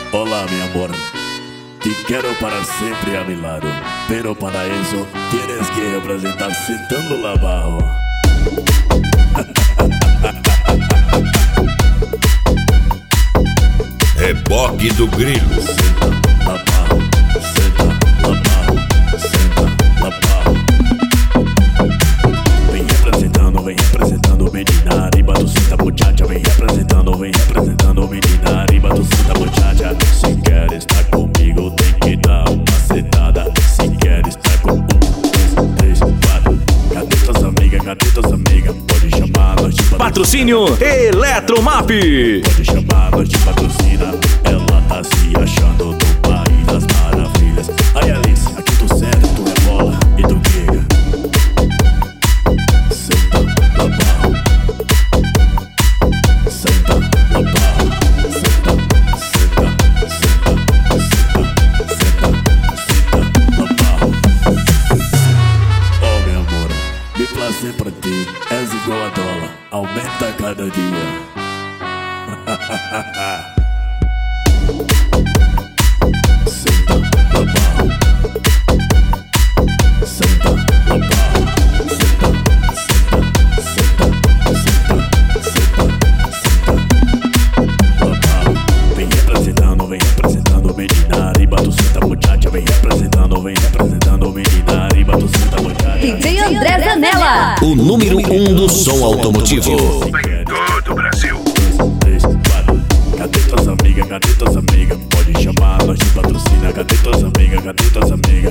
Hola mi amor, te quiero para siempre a mi lado, pero para eso tienes que representar sentando lá abajo. Reboque do Grilo. Senta lá abajo, senta lá abajo, senta lá abajo. Vem representando menina, arriba tu cinta muchacha. Vem representando menina, arriba tu cinta muchacha. Se quer estar comigo tem que dar uma sentada. Se quer estar com 1, 2, 3, 4. Cadê tuas amigas? Pode chamar nós de patrocina. Patrocínio Eletromap. Pode chamar nós de patrocina. Ela tá se achando do país das maravilhas. Aí Alice, aqui tu senta, tu rebola e tu quica. Senta lá abajo, senta lá abajo, senta lá abajo. Oh meu amor, me placer pra ti, és igual a dólar, aumenta a cada dia. Senta lá abajo, senta lá abajo, senta lá abajo. Vem representando menina, arriba tu senta muchacha. Vem representando menina, arriba tu senta muchacha. DJ André Zanella, O número 1 do som automotivo. Em todo o Brasil. 1, 2, 3, 4. Cadê tuas amigas? Pode chamar nós de patrocina. Cadê tuas amigas?